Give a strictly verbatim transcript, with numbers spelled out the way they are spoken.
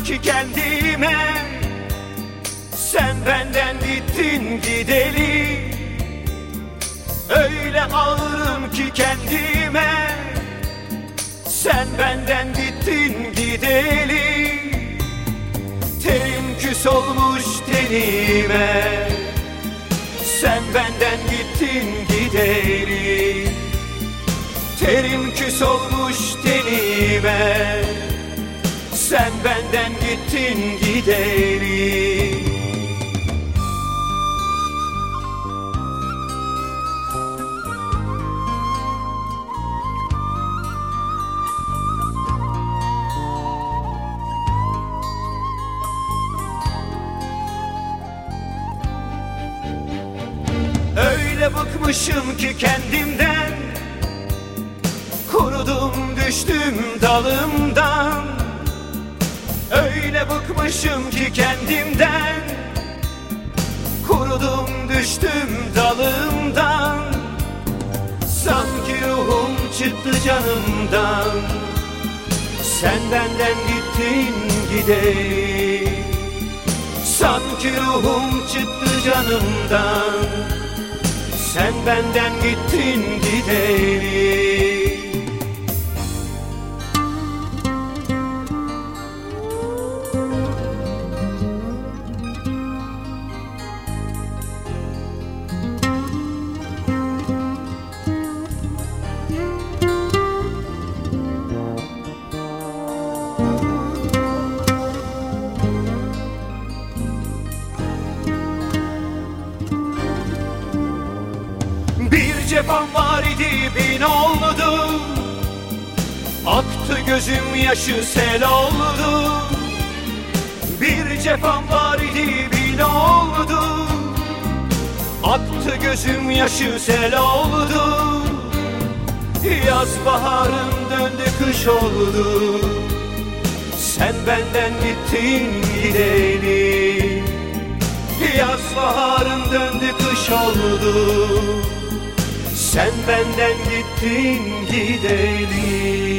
ki kendime, sen benden gittin gideli. Öyle ağlarım ki kendime, sen benden gittin gideli. Terim küs olmuş tenime, sen benden gittin gideli. Terim küs olmuş tenime, sen benden gittin gideli. Öyle bıkmışım ki kendimden, kurudum düştüm dalımdan. Öyle bıkmışım ki kendimden, kurudum düştüm dalımdan. Sanki ruhum çıktı canımdan, sen benden gittin gideli. Sanki ruhum çıktı canımdan, sen benden gittin gideli. Bir cefam var idi bin oldu, aktı gözüm yaşı sel oldu. Bir cefam var idi bin oldu, aktı gözüm yaşı sel oldu. Yaz baharım döndü kış oldu, sen benden gittin gideli. Yaz baharım döndü kış oldu, sen benden gittin gideli.